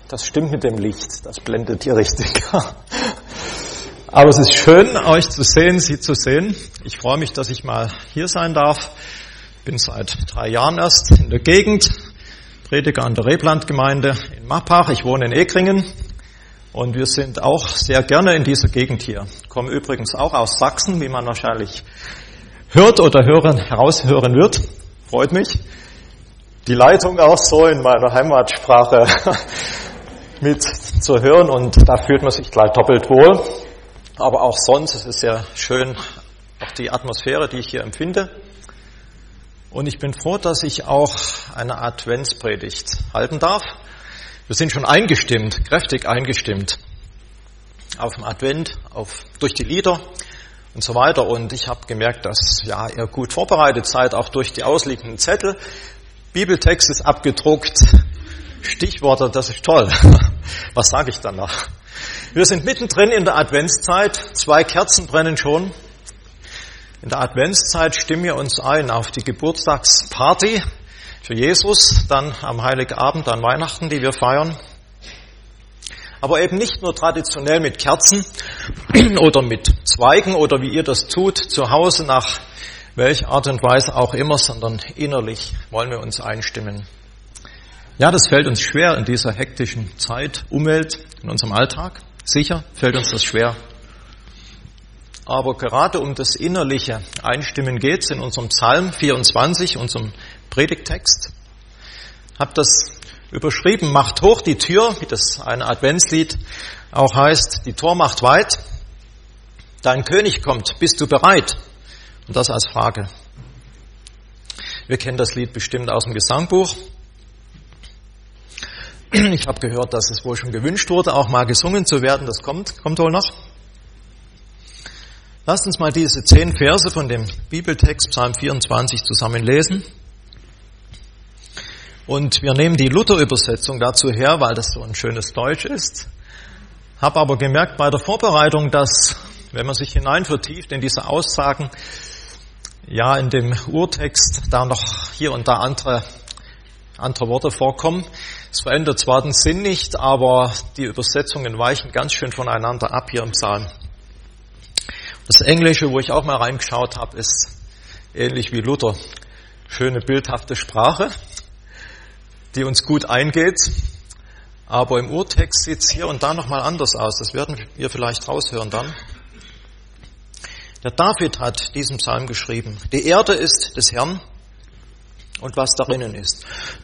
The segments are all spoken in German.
Das stimmt mit dem Licht, das blendet hier richtig. Aber es ist schön, euch zu sehen, Sie zu sehen. Ich freue mich, dass ich mal hier sein darf. Bin seit 3 Jahren erst in der Gegend, predige an der Reblandgemeinde in Mappach. Ich wohne in Ekringen und wir sind auch sehr gerne in dieser Gegend hier. Komme übrigens auch aus Sachsen, wie man wahrscheinlich hört oder heraushören wird. Freut mich. Die Leitung auch so in meiner Heimatsprache mit zu hören und da fühlt man sich gleich doppelt wohl. Aber auch sonst ist es sehr schön, auch die Atmosphäre, die ich hier empfinde. Und ich bin froh, dass ich auch eine Adventspredigt halten darf. Wir sind schon eingestimmt, kräftig eingestimmt auf den Advent, durch die Lieder und so weiter. Und ich habe gemerkt, dass ihr gut vorbereitet seid, auch durch die ausliegenden Zettel. Bibeltext ist abgedruckt, Stichworte, das ist toll. Was sage ich danach? Wir sind mittendrin in der Adventszeit, 2 Kerzen brennen schon. In der Adventszeit stimmen wir uns ein auf die Geburtstagsparty für Jesus, dann am Heiligabend, an Weihnachten, die wir feiern. Aber eben nicht nur traditionell mit Kerzen oder mit Zweigen oder wie ihr das tut, zu Hause nach welcher Art und Weise auch immer, sondern innerlich wollen wir uns einstimmen. Ja, das fällt uns schwer in dieser hektischen Zeit, Umwelt, in unserem Alltag. Sicher fällt uns das schwer. Aber gerade um das innerliche Einstimmen geht es in unserem Psalm 24, unserem Predigttext. Hab das überschrieben, macht hoch die Tür, wie das eine Adventslied auch heißt, die Tor macht weit. Dein König kommt, bist du bereit? Und das als Frage. Wir kennen das Lied bestimmt aus dem Gesangbuch. Ich habe gehört, dass es wohl schon gewünscht wurde, auch mal gesungen zu werden. Das kommt wohl noch. Lasst uns mal diese 10 Verse von dem Bibeltext Psalm 24 zusammen lesen. Und wir nehmen die Luther-Übersetzung dazu her, weil das so ein schönes Deutsch ist. Habe aber gemerkt bei der Vorbereitung, dass, wenn man sich hineinvertieft in diese Aussagen, in dem Urtext da noch hier und da andere Worte vorkommen. Es verändert zwar den Sinn nicht, aber die Übersetzungen weichen ganz schön voneinander ab hier im Psalm. Das Englische, wo ich auch mal reingeschaut habe, ist ähnlich wie Luther. Schöne, bildhafte Sprache, die uns gut eingeht. Aber im Urtext sieht es hier und da nochmal anders aus. Das werden wir vielleicht raushören dann. Der David hat diesen Psalm geschrieben. Die Erde ist des Herrn und was darinnen ist.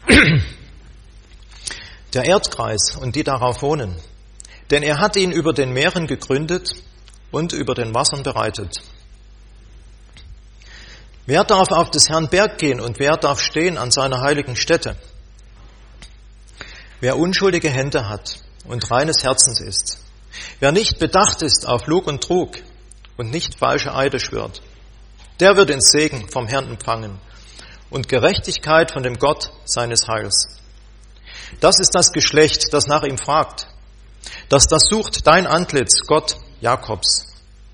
Der Erdkreis und die darauf wohnen. Denn er hat ihn über den Meeren gegründet und über den Wassern bereitet. Wer darf auf des Herrn Berg gehen und wer darf stehen an seiner heiligen Stätte? Wer unschuldige Hände hat und reines Herzens ist. Wer nicht bedacht ist auf Lug und Trug und nicht falsche Eide schwört. Der wird den Segen vom Herrn empfangen und Gerechtigkeit von dem Gott seines Heils. Das ist das Geschlecht, das nach ihm fragt, das sucht dein Antlitz, Gott Jakobs.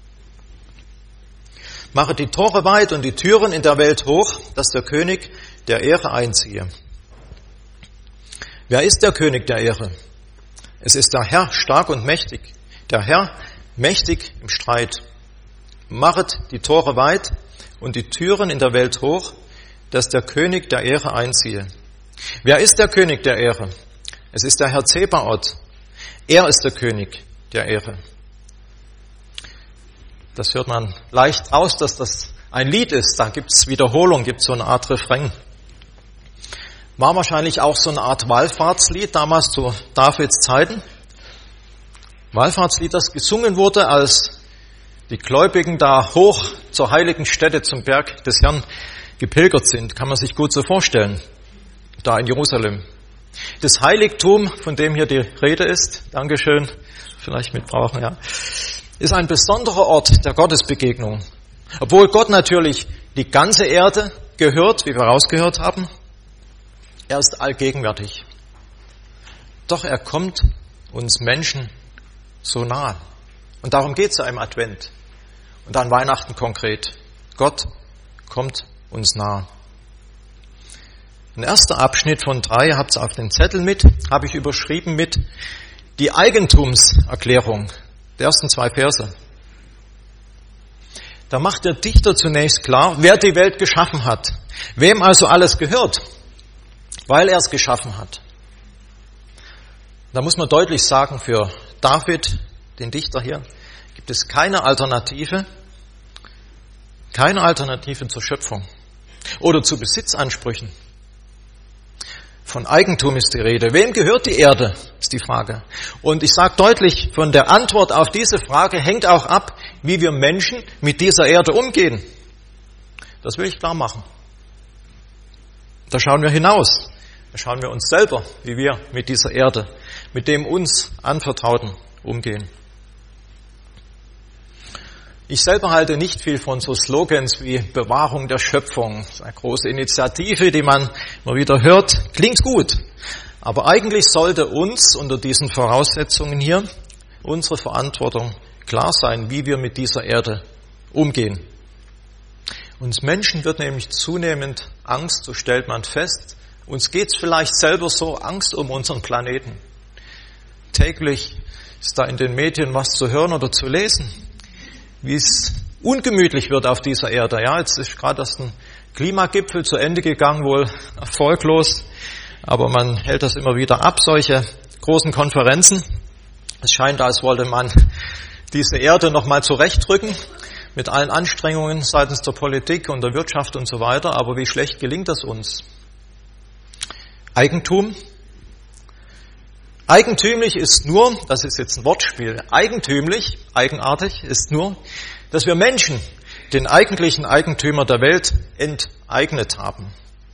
Mache die Tore weit und die Türen in der Welt hoch, dass der König der Ehre einziehe. Wer ist der König der Ehre? Es ist der Herr stark und mächtig, der Herr mächtig im Streit. Machet die Tore weit und die Türen in der Welt hoch, dass der König der Ehre einziehe. Wer ist der König der Ehre? Es ist der Herr Zebaoth. Er ist der König der Ehre. Das hört man leicht aus, dass das ein Lied ist. Da gibt's Wiederholung, gibt's so eine Art Refrain. War wahrscheinlich auch so eine Art Wallfahrtslied damals zu Davids Zeiten. Wallfahrtslied, das gesungen wurde, als die Gläubigen da hoch zur heiligen Stätte zum Berg des Herrn gepilgert sind. Kann man sich gut so vorstellen, da in Jerusalem. Das Heiligtum, von dem hier die Rede ist, Dankeschön, vielleicht mitbrauchen, ist ein besonderer Ort der Gottesbegegnung. Obwohl Gott natürlich die ganze Erde gehört, wie wir rausgehört haben, er ist allgegenwärtig. Doch er kommt uns Menschen so nah. Und darum geht es ja im Advent und an Weihnachten. Weihnachten konkret. Gott kommt uns nah. Ein erster Abschnitt von 3, habt ihr auf den Zettel mit, habe ich überschrieben mit die Eigentumserklärung, der ersten 2 Verse. Da macht der Dichter zunächst klar, wer die Welt geschaffen hat, wem also alles gehört, weil er es geschaffen hat. Da muss man deutlich sagen, für David, den Dichter hier, gibt es keine Alternative zur Schöpfung oder zu Besitzansprüchen. Von Eigentum ist die Rede. Wem gehört die Erde, ist die Frage. Und ich sage deutlich, von der Antwort auf diese Frage hängt auch ab, wie wir Menschen mit dieser Erde umgehen. Das will ich klar machen. Da schauen wir hinaus. Da schauen wir uns selber, wie wir mit dieser Erde, mit dem uns Anvertrauten umgehen. Ich selber halte nicht viel von so Slogans wie Bewahrung der Schöpfung. Das ist eine große Initiative, die man immer wieder hört. Klingt gut. Aber eigentlich sollte uns unter diesen Voraussetzungen hier unsere Verantwortung klar sein, wie wir mit dieser Erde umgehen. Uns Menschen wird nämlich zunehmend Angst, so stellt man fest. Uns geht's vielleicht selber so, Angst um unseren Planeten. Täglich ist da in den Medien was zu hören oder zu lesen, wie es ungemütlich wird auf dieser Erde. Ja, jetzt ist gerade erst ein Klimagipfel zu Ende gegangen, wohl erfolglos, aber man hält das immer wieder ab, solche großen Konferenzen. Es scheint, als wollte man diese Erde nochmal zurechtrücken, mit allen Anstrengungen seitens der Politik und der Wirtschaft und so weiter, aber wie schlecht gelingt das uns? Eigentum. Eigentümlich ist nur, das ist jetzt ein Wortspiel, eigentümlich, eigenartig ist nur, dass wir Menschen den eigentlichen Eigentümer der Welt enteignet haben.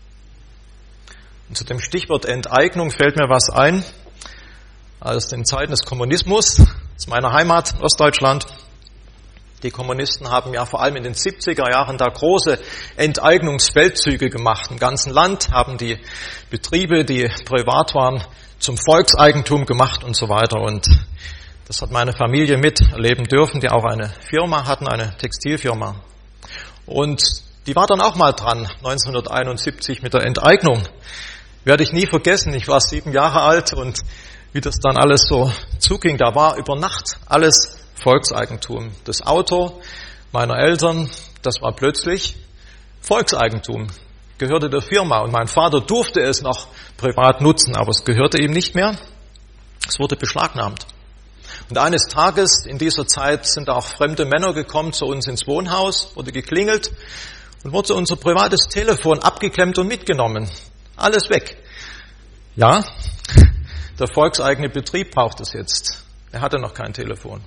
Und zu dem Stichwort Enteignung fällt mir was ein, aus den Zeiten des Kommunismus, aus meiner Heimat Ostdeutschland. Die Kommunisten haben ja vor allem in den 70er Jahren da große Enteignungsfeldzüge gemacht. Im ganzen Land haben die Betriebe, die privat waren, zum Volkseigentum gemacht und so weiter. Und das hat meine Familie miterleben dürfen, die auch eine Firma hatten, eine Textilfirma. Und die war dann auch mal dran, 1971 mit der Enteignung. Werde ich nie vergessen, ich war 7 Jahre alt und wie das dann alles so zuging, da war über Nacht alles Volkseigentum. Das Auto meiner Eltern, das war plötzlich Volkseigentum, gehörte der Firma und mein Vater durfte es noch privat nutzen, aber es gehörte ihm nicht mehr. Es wurde beschlagnahmt. Und eines Tages in dieser Zeit sind auch fremde Männer gekommen zu uns ins Wohnhaus, wurde geklingelt und wurde unser privates Telefon abgeklemmt und mitgenommen. Alles weg. Ja, der volkseigene Betrieb braucht es jetzt. Er hatte noch kein Telefon.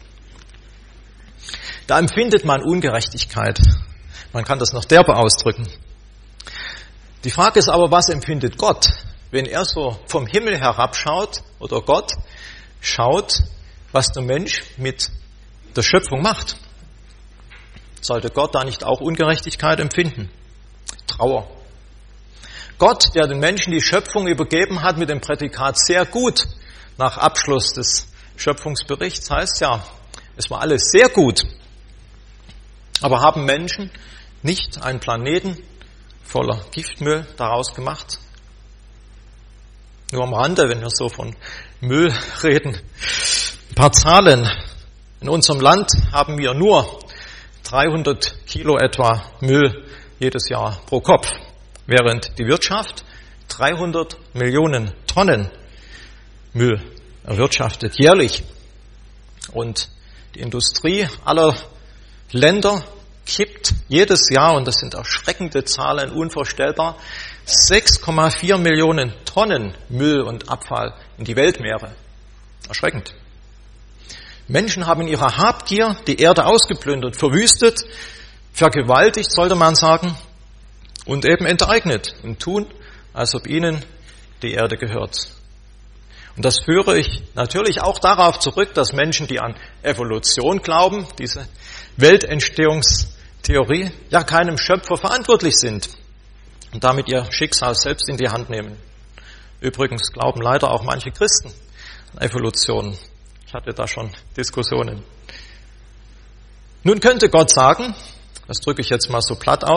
Da empfindet man Ungerechtigkeit. Man kann das noch derber ausdrücken. Die Frage ist aber, was empfindet Gott, wenn er so vom Himmel herabschaut oder Gott schaut, was der Mensch mit der Schöpfung macht? Sollte Gott da nicht auch Ungerechtigkeit empfinden? Trauer. Gott, der den Menschen die Schöpfung übergeben hat mit dem Prädikat sehr gut nach Abschluss des Schöpfungsberichts, heißt ja, es war alles sehr gut. Aber haben Menschen nicht einen Planeten voller Giftmüll daraus gemacht? Nur am Rande, wenn wir so von Müll reden. Ein paar Zahlen. In unserem Land haben wir nur 300 Kilo etwa Müll jedes Jahr pro Kopf, während die Wirtschaft 300 Millionen Tonnen Müll erwirtschaftet jährlich. Und die Industrie aller Länder kippt jedes Jahr, und das sind erschreckende Zahlen, unvorstellbar, 6,4 Millionen Tonnen Müll und Abfall in die Weltmeere. Erschreckend. Menschen haben in ihrer Habgier die Erde ausgeplündert, verwüstet, vergewaltigt, sollte man sagen, und eben enteignet und tun, als ob ihnen die Erde gehört. Und das führe ich natürlich auch darauf zurück, dass Menschen, die an Evolution glauben, diese Weltentstehungstheorie, ja keinem Schöpfer verantwortlich sind und damit ihr Schicksal selbst in die Hand nehmen. Übrigens glauben leider auch manche Christen an Evolution. Ich hatte da schon Diskussionen. Nun könnte Gott sagen, das drücke ich jetzt mal so platt aus,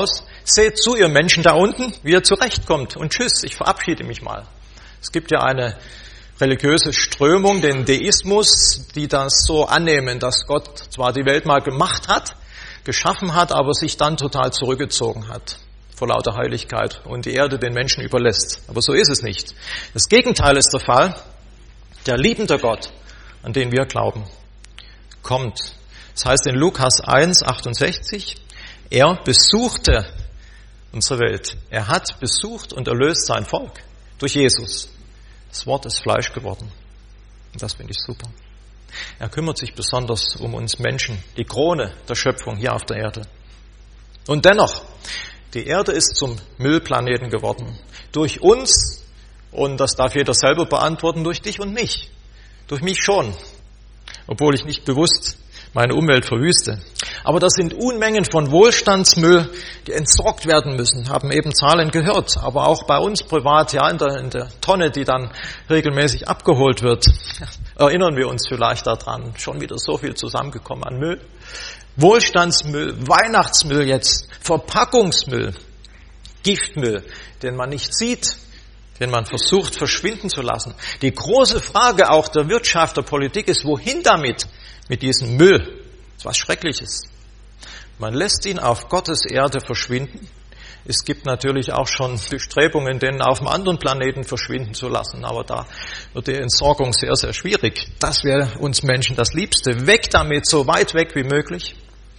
seht zu, ihr Menschen da unten, wie ihr zurechtkommt und tschüss, ich verabschiede mich mal. Es gibt ja eine religiöse Strömung, den Deismus, die das so annehmen, dass Gott zwar die Welt mal gemacht hat, geschaffen hat, aber sich dann total zurückgezogen hat vor lauter Heiligkeit und die Erde den Menschen überlässt. Aber so ist es nicht. Das Gegenteil ist der Fall. Der liebende Gott, an den wir glauben, kommt. Das heißt in Lukas 1, 68, er besuchte unsere Welt. Er hat besucht und erlöst sein Volk durch Jesus. Das Wort ist Fleisch geworden. Und das finde ich super. Er kümmert sich besonders um uns Menschen, die Krone der Schöpfung hier auf der Erde. Und dennoch, die Erde ist zum Müllplaneten geworden. Durch uns, und das darf jeder selber beantworten, durch dich und mich. Durch mich schon, obwohl ich nicht bewusst meine Umwelt verwüste. Aber das sind Unmengen von Wohlstandsmüll, die entsorgt werden müssen, haben eben Zahlen gehört. Aber auch bei uns privat, ja, in der Tonne, die dann regelmäßig abgeholt wird, erinnern wir uns vielleicht daran, schon wieder so viel zusammengekommen an Müll. Wohlstandsmüll, Weihnachtsmüll jetzt, Verpackungsmüll, Giftmüll, den man nicht sieht, den man versucht verschwinden zu lassen. Die große Frage auch der Wirtschaft, der Politik ist, wohin damit? Mit diesem Müll. Das ist was Schreckliches. Man lässt ihn auf Gottes Erde verschwinden. Es gibt natürlich auch schon Bestrebungen, den auf einem anderen Planeten verschwinden zu lassen. Aber da wird die Entsorgung sehr, sehr schwierig. Das wäre uns Menschen das Liebste. Weg damit, so weit weg wie möglich.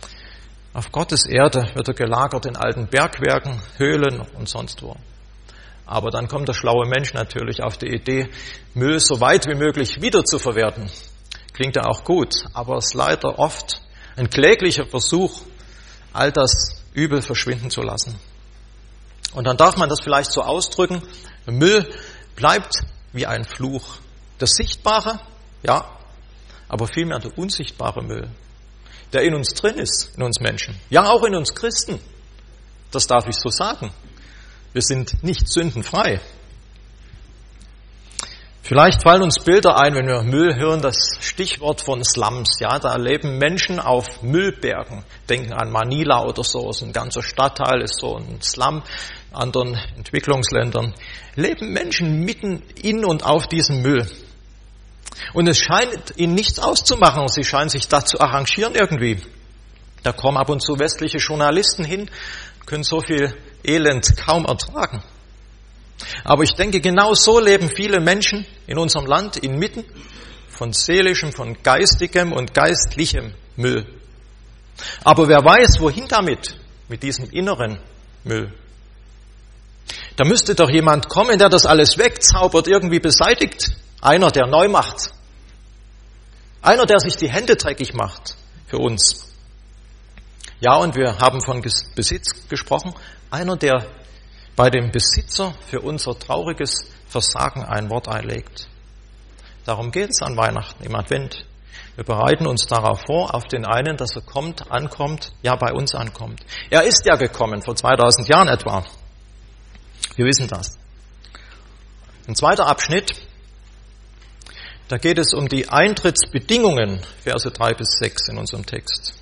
Auf Gottes Erde wird er gelagert in alten Bergwerken, Höhlen und sonst wo. Aber dann kommt der schlaue Mensch natürlich auf die Idee, Müll so weit wie möglich wieder zu verwerten. Klingt ja auch gut, aber es ist leider oft ein kläglicher Versuch, all das Übel verschwinden zu lassen. Und dann darf man das vielleicht so ausdrücken, Müll bleibt wie ein Fluch. Das Sichtbare, ja, aber vielmehr der unsichtbare Müll, der in uns drin ist, in uns Menschen. Ja, auch in uns Christen. Das darf ich so sagen. Wir sind nicht sündenfrei. Vielleicht fallen uns Bilder ein, wenn wir Müll hören, das Stichwort von Slums. Ja, da leben Menschen auf Müllbergen. Denken an Manila oder so, so ein ganzer Stadtteil ist so ein Slum. In anderen Entwicklungsländern leben Menschen mitten in und auf diesem Müll. Und es scheint ihnen nichts auszumachen. Sie scheinen sich da zu arrangieren irgendwie. Da kommen ab und zu westliche Journalisten hin, können so viel Elend kaum ertragen. Aber ich denke, genau so leben viele Menschen in unserem Land inmitten von seelischem, von geistigem und geistlichem Müll. Aber wer weiß, wohin damit, mit diesem inneren Müll? Da müsste doch jemand kommen, der das alles wegzaubert, irgendwie beseitigt. Einer, der neu macht. Einer, der sich die Hände dreckig macht für uns. Ja, und wir haben von Besitz gesprochen. Einer, der bei dem Besitzer für unser trauriges Versagen ein Wort einlegt. Darum geht es an Weihnachten, im Advent. Wir bereiten uns darauf vor, auf den einen, dass er kommt, ankommt, ja bei uns ankommt. Er ist ja gekommen, vor 2000 Jahren etwa. Wir wissen das. Ein zweiter Abschnitt, da geht es um die Eintrittsbedingungen, Verse 3 bis 6 in unserem Text.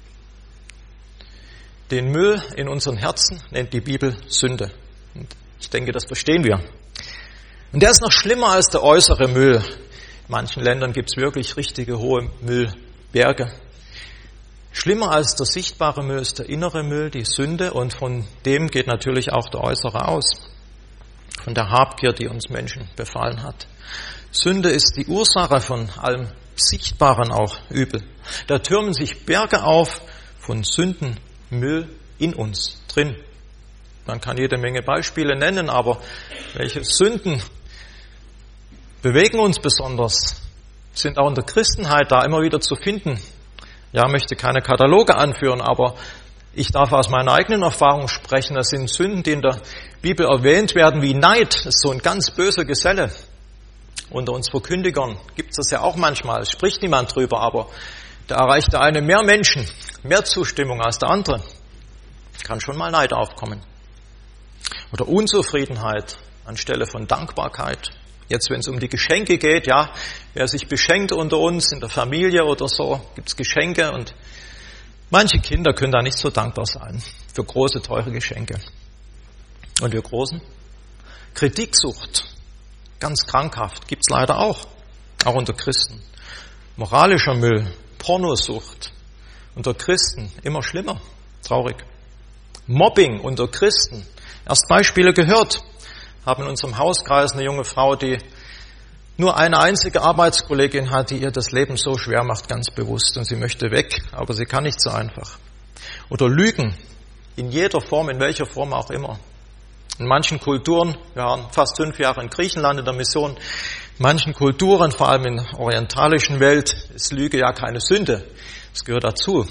Den Müll in unseren Herzen nennt die Bibel Sünde. Und ich denke, das verstehen wir. Und der ist noch schlimmer als der äußere Müll. In manchen Ländern gibt es wirklich richtige hohe Müllberge. Schlimmer als der sichtbare Müll ist der innere Müll, die Sünde, und von dem geht natürlich auch der äußere aus. Von der Habgier, die uns Menschen befallen hat. Sünde ist die Ursache von allem Sichtbaren auch Übel. Da türmen sich Berge auf von Sündenmüll in uns drin. Man kann jede Menge Beispiele nennen, aber welche Sünden bewegen uns besonders, sind auch in der Christenheit da immer wieder zu finden. Ja, möchte keine Kataloge anführen, aber ich darf aus meiner eigenen Erfahrung sprechen. Das sind Sünden, die in der Bibel erwähnt werden, wie Neid. Das ist so ein ganz böser Geselle. Unter uns Verkündigern gibt es das ja auch manchmal. Es spricht niemand drüber, aber da erreicht der eine mehr Menschen, mehr Zustimmung als der andere. Kann schon mal Neid aufkommen. Oder Unzufriedenheit anstelle von Dankbarkeit. Jetzt, wenn es um die Geschenke geht, ja, wer sich beschenkt unter uns in der Familie oder so, gibt's Geschenke und Manche Kinder können da nicht so dankbar sein für große, teure Geschenke. Und wir Großen? Kritiksucht, ganz krankhaft, gibt's leider auch unter Christen. Moralischer Müll, Pornosucht, unter Christen immer schlimmer, traurig. Mobbing unter Christen, erst Beispiele gehört, haben in unserem Hauskreis eine junge Frau, die nur eine einzige Arbeitskollegin hat, die ihr das Leben so schwer macht, ganz bewusst. Und sie möchte weg, aber sie kann nicht so einfach. Oder Lügen, in jeder Form, in welcher Form auch immer. In manchen Kulturen, wir waren fast 5 Jahre in Griechenland in der Mission, in manchen Kulturen, vor allem in der orientalischen Welt, ist Lüge ja keine Sünde. Das gehört dazu.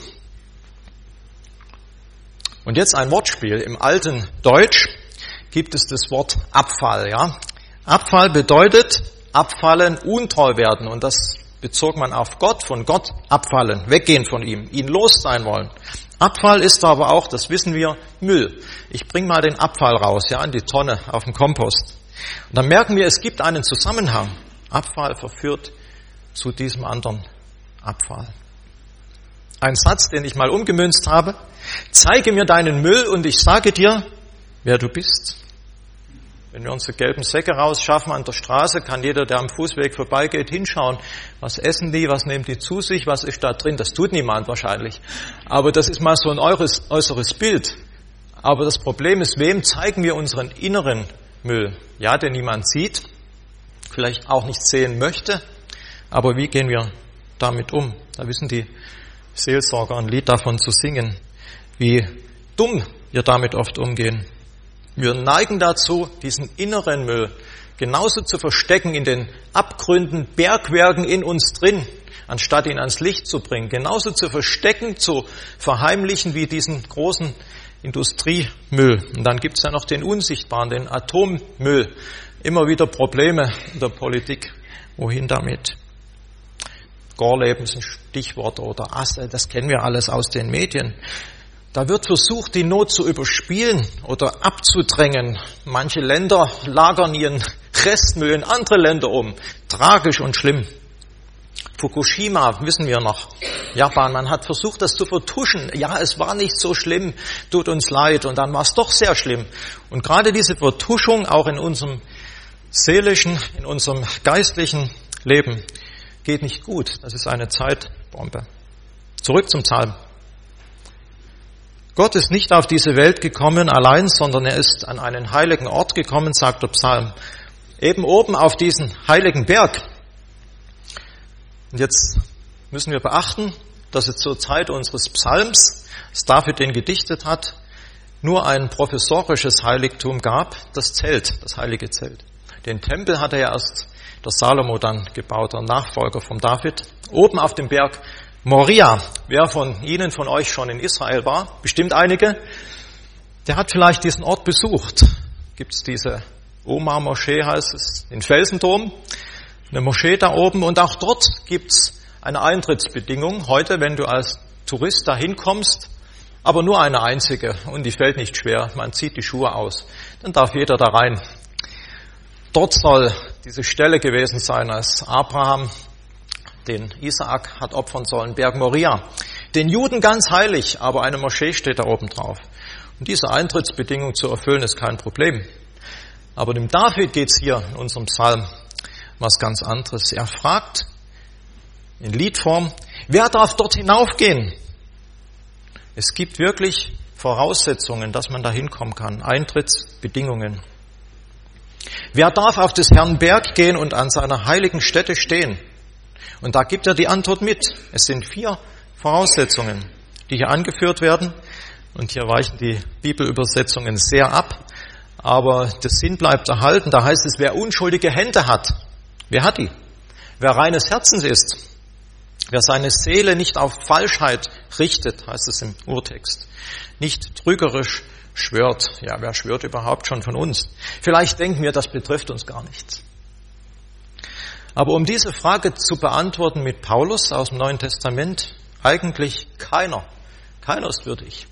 Und jetzt ein Wortspiel. Im alten Deutsch gibt es das Wort Abfall. Ja? Abfall bedeutet abfallen, untreu werden. Und das bezog man auf Gott, von Gott abfallen, weggehen von ihm, ihn los sein wollen. Abfall ist aber auch, das wissen wir, Müll. Ich bringe mal den Abfall raus, ja, in die Tonne, auf den Kompost. Und dann merken wir, es gibt einen Zusammenhang. Abfall verführt zu diesem anderen Abfall. Ein Satz, den ich mal umgemünzt habe. Zeige mir deinen Müll und ich sage dir, wer du bist. Wenn wir unsere gelben Säcke rausschaffen an der Straße, kann jeder, der am Fußweg vorbeigeht, hinschauen. Was essen die, was nehmen die zu sich, was ist da drin? Das tut niemand wahrscheinlich. Aber das ist mal so ein äußeres Bild. Aber das Problem ist, wem zeigen wir unseren inneren Müll? Ja, den niemand sieht, vielleicht auch nicht sehen möchte. Aber wie gehen wir damit um? Da wissen die Seelsorger ein Lied davon zu singen, wie dumm wir damit oft umgehen. Wir neigen dazu, diesen inneren Müll genauso zu verstecken in den Abgründen, Bergwerken in uns drin, anstatt ihn ans Licht zu bringen. Genauso zu verstecken, zu verheimlichen wie diesen großen Industriemüll. Und dann gibt's ja noch den unsichtbaren, den Atommüll. Immer wieder Probleme in der Politik. Wohin damit? Gorleben ist ein Stichwort oder Asse, das kennen wir alles aus den Medien. Da wird versucht, die Not zu überspielen oder abzudrängen. Manche Länder lagern ihren Restmüll in andere Länder um. Tragisch und schlimm. Fukushima, wissen wir noch. Japan, man hat versucht, das zu vertuschen. Ja, es war nicht so schlimm, tut uns leid. Und dann war es doch sehr schlimm. Und gerade diese Vertuschung auch in unserem seelischen, in unserem geistlichen Leben geht nicht gut. Das ist eine Zeitbombe. Zurück zum Psalm. Gott ist nicht auf diese Welt gekommen allein, sondern er ist an einen heiligen Ort gekommen, sagt der Psalm. Eben oben auf diesen heiligen Berg. Und jetzt müssen wir beachten, dass es zur Zeit unseres Psalms, als David den gedichtet hat, nur ein professorisches Heiligtum gab, das Zelt, das heilige Zelt. Den Tempel hatte ja erst der Salomo dann gebaut, der Nachfolger von David. Oben auf dem Berg Moria, wer von Ihnen, von euch schon in Israel war, bestimmt einige, der hat vielleicht diesen Ort besucht. Gibt es diese Omar-Moschee, heißt es, den Felsendom, eine Moschee da oben, und auch dort gibt es eine Eintrittsbedingung. Heute, wenn du als Tourist da hinkommst, aber nur eine einzige, und die fällt nicht schwer, man zieht die Schuhe aus, dann darf jeder da rein. Dort soll diese Stelle gewesen sein, als Abraham den Isaak hat opfern sollen, Berg Moria. Den Juden ganz heilig, aber eine Moschee steht da oben drauf. Und diese Eintrittsbedingung zu erfüllen, ist kein Problem. Aber dem David geht's hier in unserem Psalm was ganz anderes. Er fragt in Liedform, wer darf dort hinaufgehen? Es gibt wirklich Voraussetzungen, dass man da hinkommen kann, Eintrittsbedingungen. Wer darf auf des Herrn Berg gehen und an seiner heiligen Stätte stehen? Und da gibt er die Antwort mit. Es sind 4 Voraussetzungen, die hier angeführt werden. Und hier weichen die Bibelübersetzungen sehr ab. Aber der Sinn bleibt erhalten. Da heißt es, wer unschuldige Hände hat. Wer hat die? Wer reines Herzens ist. Wer seine Seele nicht auf Falschheit richtet, heißt es im Urtext. Nicht trügerisch schwört. Ja, wer schwört überhaupt schon von uns? Vielleicht denken wir, das betrifft uns gar nichts. Aber um diese Frage zu beantworten mit Paulus aus dem Neuen Testament, eigentlich keiner. Keiner ist würdig.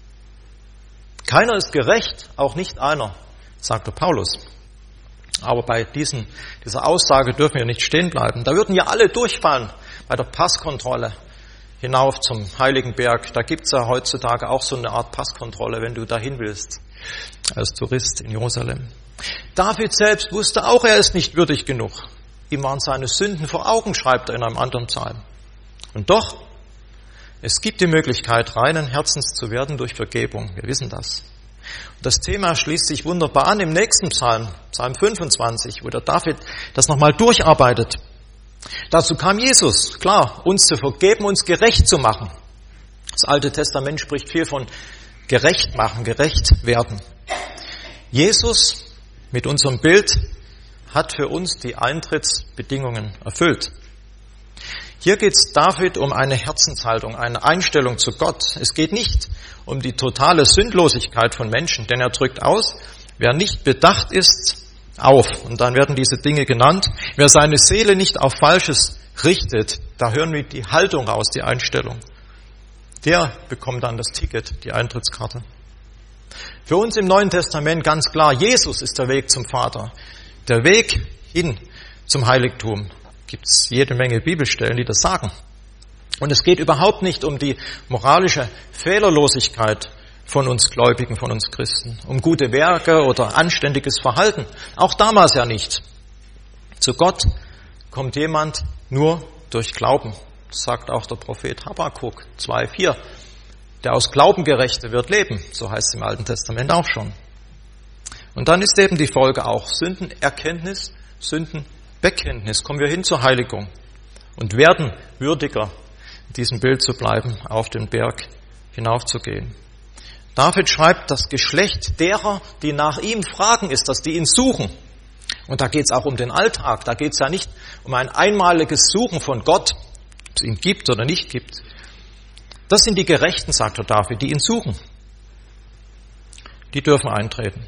Keiner ist gerecht, auch nicht einer, sagte Paulus. Aber bei dieser Aussage dürfen wir nicht stehen bleiben. Da würden ja alle durchfallen bei der Passkontrolle hinauf zum Heiligen Berg. Da gibt's ja heutzutage auch so eine Art Passkontrolle, wenn du dahin willst, als Tourist in Jerusalem. David selbst wusste auch, er ist nicht würdig genug. Ihm waren seine Sünden vor Augen, schreibt er in einem anderen Psalm. Und doch, es gibt die Möglichkeit, reinen Herzens zu werden durch Vergebung. Wir wissen das. Und das Thema schließt sich wunderbar an im nächsten Psalm, Psalm 25, wo der David das nochmal durcharbeitet. Dazu kam Jesus, klar, uns zu vergeben, uns gerecht zu machen. Das Alte Testament spricht viel von gerecht machen, gerecht werden. Jesus mit unserem Bild hat für uns die Eintrittsbedingungen erfüllt. Hier geht es David um eine Herzenshaltung, eine Einstellung zu Gott. Es geht nicht um die totale Sündlosigkeit von Menschen, denn er drückt aus, wer nicht bedacht ist, auf. Und dann werden diese Dinge genannt. Wer seine Seele nicht auf Falsches richtet, da hören wir die Haltung raus, die Einstellung. Der bekommt dann das Ticket, die Eintrittskarte. Für uns im Neuen Testament ganz klar, Jesus ist der Weg zum Vater. Der Weg hin zum Heiligtum. Gibt es jede Menge Bibelstellen, die das sagen. Und es geht überhaupt nicht um die moralische Fehlerlosigkeit von uns Gläubigen, von uns Christen, um gute Werke oder anständiges Verhalten. Auch damals ja nicht. Zu Gott kommt jemand nur durch Glauben. Das sagt auch der Prophet Habakuk 2,4. Der aus Glauben Gerechte wird leben. So heißt es im Alten Testament auch schon. Und dann ist eben die Folge auch Sündenerkenntnis, Sündenbekenntnis. Kommen wir hin zur Heiligung und werden würdiger, in diesem Bild zu bleiben, auf den Berg hinaufzugehen. David schreibt, das Geschlecht derer, die nach ihm fragen, ist das, die ihn suchen. Und da geht es auch um den Alltag. Da geht es ja nicht um ein einmaliges Suchen von Gott, ob es ihn gibt oder nicht gibt. Das sind die Gerechten, sagt der David, die ihn suchen. Die dürfen eintreten.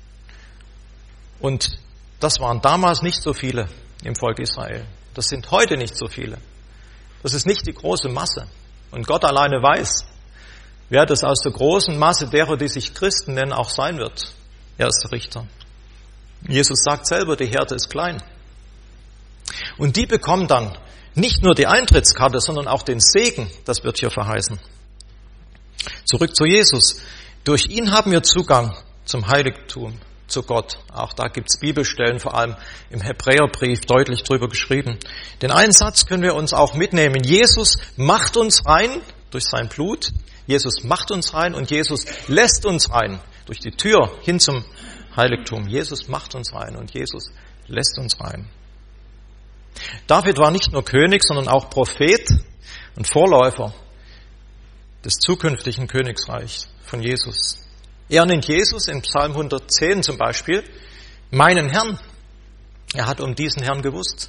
Und das waren damals nicht so viele im Volk Israel. Das sind heute nicht so viele. Das ist nicht die große Masse. Und Gott alleine weiß, wer das aus der großen Masse derer, die sich Christen nennen, auch sein wird. Er ist der Richter. Jesus sagt selber, die Herde ist klein. Und die bekommen dann nicht nur die Eintrittskarte, sondern auch den Segen, das wird hier verheißen. Zurück zu Jesus. Durch ihn haben wir Zugang zum Heiligtum, zu Gott. Auch da gibt's Bibelstellen, vor allem im Hebräerbrief, deutlich drüber geschrieben. Den einen Satz können wir uns auch mitnehmen. Jesus macht uns rein durch sein Blut. Jesus macht uns rein und Jesus lässt uns rein durch die Tür hin zum Heiligtum. Jesus macht uns rein und Jesus lässt uns rein. David war nicht nur König, sondern auch Prophet und Vorläufer des zukünftigen Königsreichs von Jesus. Er nennt Jesus in Psalm 110 zum Beispiel meinen Herrn. Er hat um diesen Herrn gewusst.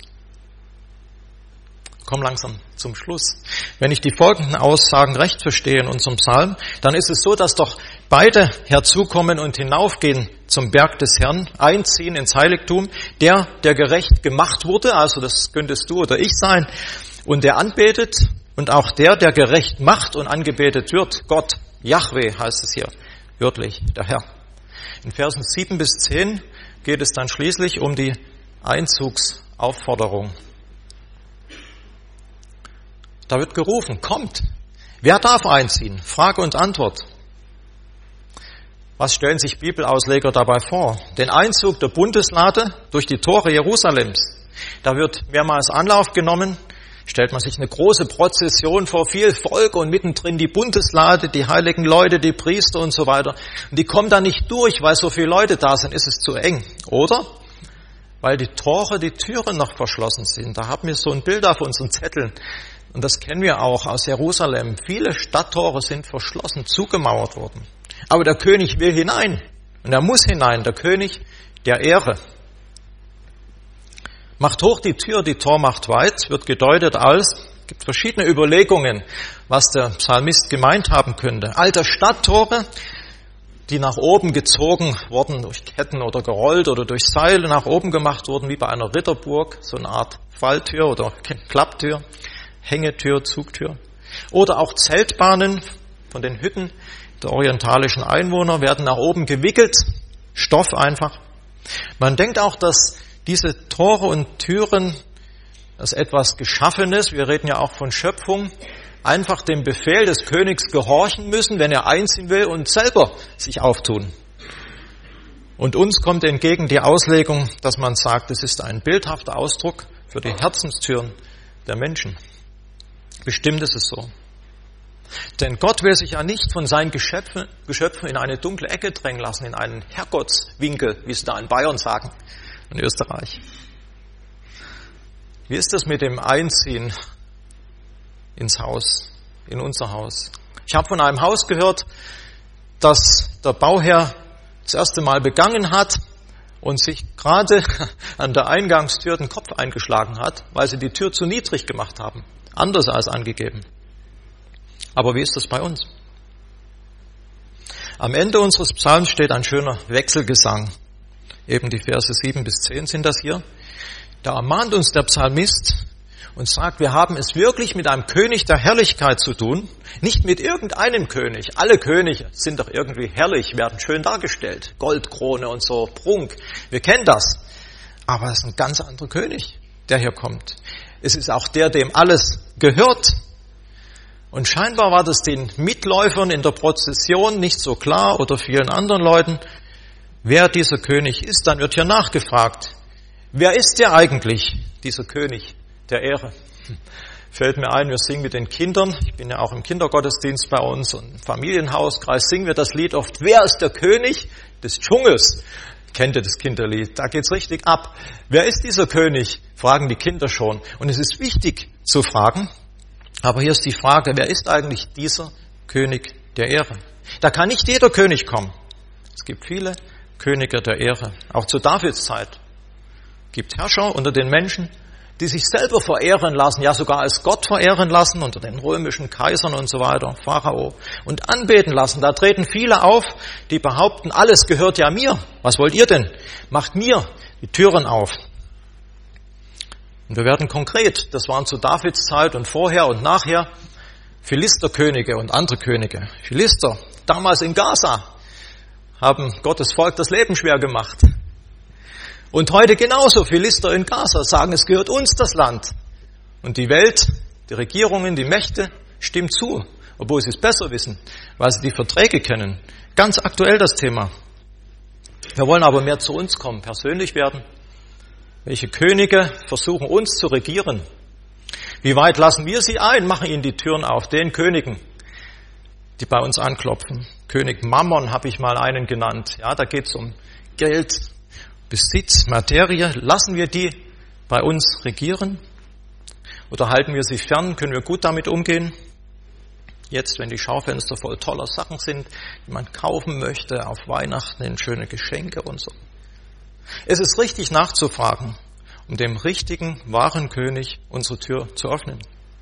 Komm langsam zum Schluss. Wenn ich die folgenden Aussagen recht verstehe in unserem Psalm, dann ist es so, dass doch beide herzukommen und hinaufgehen zum Berg des Herrn, einziehen ins Heiligtum. Der gerecht gemacht wurde, also das könntest du oder ich sein, und der anbetet, und auch der gerecht macht und angebetet wird. Gott, Jahwe heißt es hier, wörtlich, der Herr. In Versen 7 bis 10 geht es dann schließlich um die Einzugsaufforderung. Da wird gerufen, kommt. Wer darf einziehen? Frage und Antwort. Was stellen sich Bibelausleger dabei vor? Den Einzug der Bundeslade durch die Tore Jerusalems. Da wird mehrmals Anlauf genommen. Stellt man sich eine große Prozession vor, viel Volk und mittendrin die Bundeslade, die heiligen Leute, die Priester und so weiter. Und die kommen da nicht durch, weil so viele Leute da sind, ist es zu eng. Oder? Weil die Tore, die Türen noch verschlossen sind. Da haben wir so ein Bild auf unseren Zetteln. Und das kennen wir auch aus Jerusalem. Viele Stadttore sind verschlossen, zugemauert worden. Aber der König will hinein. Und er muss hinein, der König der Ehre. Macht hoch die Tür, die Tor macht weit, wird gedeutet als, gibt verschiedene Überlegungen, was der Psalmist gemeint haben könnte. Alte Stadttore, die nach oben gezogen wurden, durch Ketten oder gerollt oder durch Seile nach oben gemacht wurden, wie bei einer Ritterburg, so eine Art Falltür oder Klapptür, Hängetür, Zugtür. Oder auch Zeltbahnen von den Hütten der orientalischen Einwohner werden nach oben gewickelt, Stoff einfach. Man denkt auch, dass diese Tore und Türen als etwas Geschaffenes, wir reden ja auch von Schöpfung, einfach dem Befehl des Königs gehorchen müssen, wenn er einziehen will und selber sich auftun. Und uns kommt entgegen die Auslegung, dass man sagt, es ist ein bildhafter Ausdruck für die Herzenstüren der Menschen. Bestimmt ist es so. Denn Gott will sich ja nicht von seinen Geschöpfen in eine dunkle Ecke drängen lassen, in einen Herrgottswinkel, wie sie da in Bayern sagen, in Österreich. Wie ist das mit dem Einziehen ins Haus, in unser Haus? Ich habe von einem Haus gehört, das der Bauherr das erste Mal begangen hat und sich gerade an der Eingangstür den Kopf eingeschlagen hat, weil sie die Tür zu niedrig gemacht haben. Anders als angegeben. Aber wie ist das bei uns? Am Ende unseres Psalms steht ein schöner Wechselgesang. Eben die Verse 7 bis 10 sind das hier. Da ermahnt uns der Psalmist und sagt, wir haben es wirklich mit einem König der Herrlichkeit zu tun, nicht mit irgendeinem König. Alle Könige sind doch irgendwie herrlich, werden schön dargestellt. Goldkrone und so, Prunk. Wir kennen das. Aber es ist ein ganz anderer König, der hier kommt. Es ist auch der, dem alles gehört. Und scheinbar war das den Mitläufern in der Prozession nicht so klar oder vielen anderen Leuten, wer dieser König ist. Dann wird hier nachgefragt, wer ist der eigentlich, dieser König der Ehre? Fällt mir ein, wir singen mit den Kindern, ich bin ja auch im Kindergottesdienst bei uns und im Familienhauskreis singen wir das Lied oft, wer ist der König des Dschungels? Kennt ihr das Kinderlied? Da geht's richtig ab. Wer ist dieser König? Fragen die Kinder schon. Und es ist wichtig zu fragen, aber hier ist die Frage, wer ist eigentlich dieser König der Ehre? Da kann nicht jeder König kommen. Es gibt viele Könige der Ehre. Auch zu Davids Zeit gibt Herrscher unter den Menschen, die sich selber verehren lassen, ja sogar als Gott verehren lassen, unter den römischen Kaisern und so weiter, Pharao, und anbeten lassen. Da treten viele auf, die behaupten, alles gehört ja mir. Was wollt ihr denn? Macht mir die Türen auf. Und wir werden konkret, das waren zu Davids Zeit und vorher und nachher, Philisterkönige und andere Könige. Philister, damals in Gaza, haben Gottes Volk das Leben schwer gemacht. Und heute genauso, Philister in Gaza sagen, es gehört uns das Land. Und die Welt, die Regierungen, die Mächte stimmen zu, obwohl sie es besser wissen, weil sie die Verträge kennen. Ganz aktuell das Thema. Wir wollen aber mehr zu uns kommen, persönlich werden. Welche Könige versuchen uns zu regieren? Wie weit lassen wir sie ein, machen ihnen die Türen auf, den Königen, die bei uns anklopfen. König Mammon habe ich mal einen genannt. Ja, da geht es um Geld, Besitz, Materie. Lassen wir die bei uns regieren? Oder halten wir sie fern? Können wir gut damit umgehen? Jetzt, wenn die Schaufenster voll toller Sachen sind, die man kaufen möchte, auf Weihnachten in schöne Geschenke und so. Es ist richtig nachzufragen, um dem richtigen, wahren König unsere Tür zu öffnen.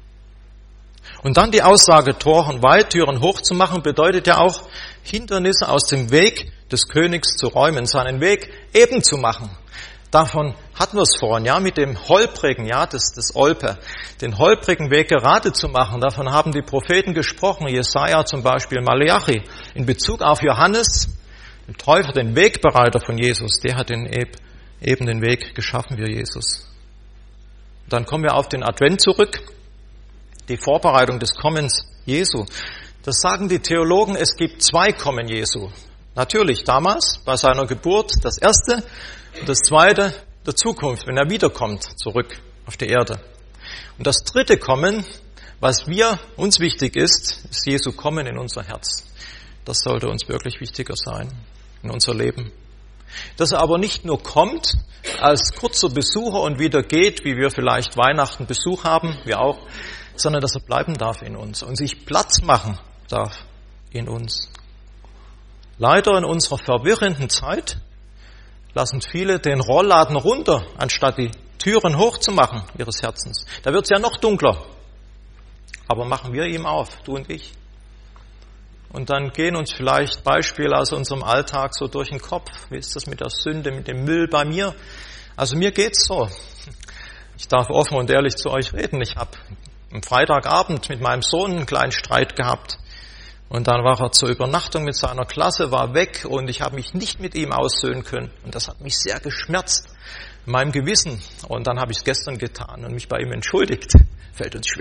Und dann die Aussage, Toren weit, Türen hoch zu machen, bedeutet ja auch, Hindernisse aus dem Weg des Königs zu räumen, seinen Weg eben zu machen. Davon hatten wir es vorhin, ja, mit dem holprigen, ja, das Olpe, den holprigen Weg gerade zu machen. Davon haben die Propheten gesprochen, Jesaja zum Beispiel, Maleachi, in Bezug auf Johannes, den Täufer, den Wegbereiter von Jesus, der hat eben den Weg geschaffen wie Jesus. Dann kommen wir auf den Advent zurück, die Vorbereitung des Kommens Jesu. Das sagen die Theologen, es gibt 2 Kommen Jesu. Natürlich damals, bei seiner Geburt, das erste, und das zweite, der Zukunft, wenn er wiederkommt, zurück auf die Erde. Und das dritte Kommen, was uns wichtig ist Jesu Kommen in unser Herz. Das sollte uns wirklich wichtiger sein, in unser Leben. Dass er aber nicht nur kommt, als kurzer Besucher und wieder geht, wie wir vielleicht Weihnachten Besuch haben, wir auch, sondern dass er bleiben darf in uns und sich Platz machen darf in uns. Leider in unserer verwirrenden Zeit lassen viele den Rollladen runter, anstatt die Türen hochzumachen ihres Herzens. Da wird es ja noch dunkler. Aber machen wir ihm auf, du und ich. Und dann gehen uns vielleicht Beispiele aus unserem Alltag so durch den Kopf. Wie ist das mit der Sünde, mit dem Müll bei mir? Also mir geht's so. Ich darf offen und ehrlich zu euch reden. Ich habe am Freitagabend mit meinem Sohn einen kleinen Streit gehabt. Und dann war er zur Übernachtung mit seiner Klasse, war weg und ich habe mich nicht mit ihm aussöhnen können. Und das hat mich sehr geschmerzt in meinem Gewissen. Und dann habe ich es gestern getan und mich bei ihm entschuldigt. Fällt uns schwer.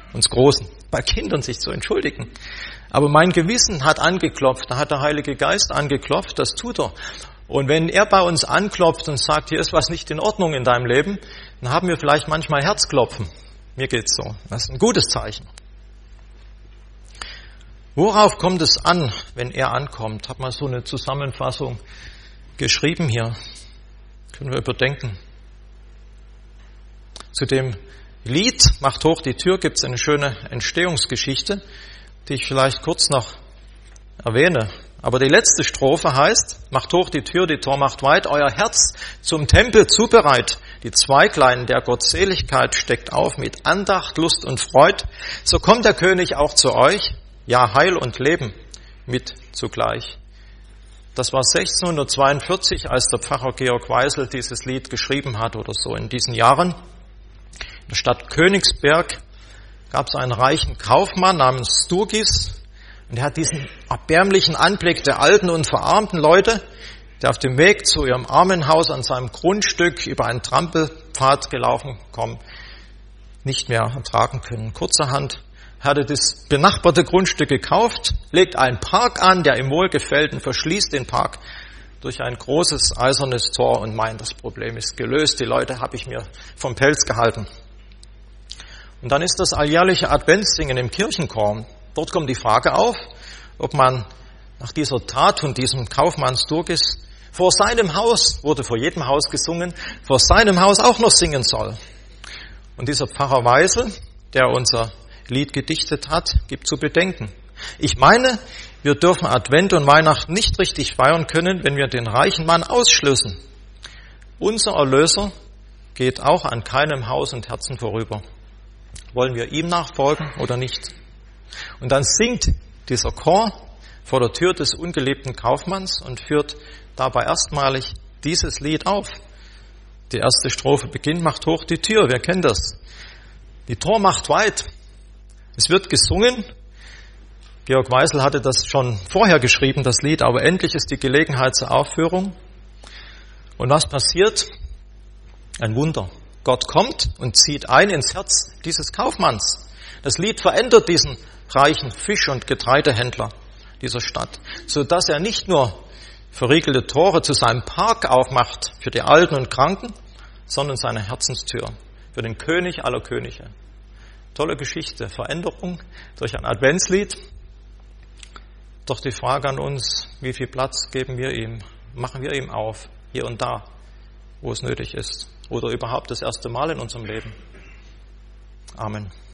uns Großen, bei Kindern sich zu entschuldigen. Aber mein Gewissen hat angeklopft, da hat der Heilige Geist angeklopft, das tut er. Und wenn er bei uns anklopft und sagt, hier ist was nicht in Ordnung in deinem Leben, dann haben wir vielleicht manchmal Herzklopfen. Mir geht's so. Das ist ein gutes Zeichen. Worauf kommt es an, wenn er ankommt? Hab mal so eine Zusammenfassung geschrieben hier. Können wir überdenken. Zu dem Lied Macht hoch die Tür gibt es eine schöne Entstehungsgeschichte, die ich vielleicht kurz noch erwähne. Aber die letzte Strophe heißt, macht hoch die Tür, die Tor macht weit, euer Herz zum Tempel zubereit. Die Zweiglein der Gottseligkeit steckt auf mit Andacht, Lust und Freud. So kommt der König auch zu euch, ja Heil und Leben mit zugleich. Das war 1642, als der Pfarrer Georg Weisel dieses Lied geschrieben hat oder so in diesen Jahren. In der Stadt Königsberg gab es einen reichen Kaufmann namens Sturgis und er hat diesen erbärmlichen Anblick der alten und verarmten Leute, die auf dem Weg zu ihrem Armenhaus an seinem Grundstück über einen Trampelpfad gelaufen kommen, nicht mehr ertragen können. Kurzerhand hat er das benachbarte Grundstück gekauft, legt einen Park an, der ihm wohlgefällt und verschließt den Park durch ein großes eisernes Tor und meint, das Problem ist gelöst, die Leute habe ich mir vom Pelz gehalten. Und dann ist das alljährliche Adventssingen im Kirchenchor. Dort kommt die Frage auf, ob man nach dieser Tat von diesem Kaufmann Sturgis vor seinem Haus, wurde vor jedem Haus gesungen, vor seinem Haus auch noch singen soll. Und dieser Pfarrer Weisel, der unser Lied gedichtet hat, gibt zu bedenken. Ich meine, wir dürfen Advent und Weihnachten nicht richtig feiern können, wenn wir den reichen Mann ausschließen. Unser Erlöser geht auch an keinem Haus und Herzen vorüber. Wollen wir ihm nachfolgen oder nicht? Und dann singt dieser Chor vor der Tür des ungeliebten Kaufmanns und führt dabei erstmalig dieses Lied auf. Die erste Strophe beginnt, macht hoch die Tür, wir kennen das. Die Tor macht weit. Es wird gesungen. Georg Weisel hatte das schon vorher geschrieben, das Lied, aber endlich ist die Gelegenheit zur Aufführung. Und was passiert? Ein Wunder. Gott kommt und zieht ein ins Herz dieses Kaufmanns. Das Lied verändert diesen reichen Fisch- und Getreidehändler dieser Stadt, sodass er nicht nur verriegelte Tore zu seinem Park aufmacht für die Alten und Kranken, sondern seine Herzenstür für den König aller Könige. Tolle Geschichte, Veränderung durch ein Adventslied. Doch die Frage an uns, wie viel Platz geben wir ihm? Machen wir ihm auf, hier und da, wo es nötig ist? Oder überhaupt das erste Mal in unserem Leben? Amen.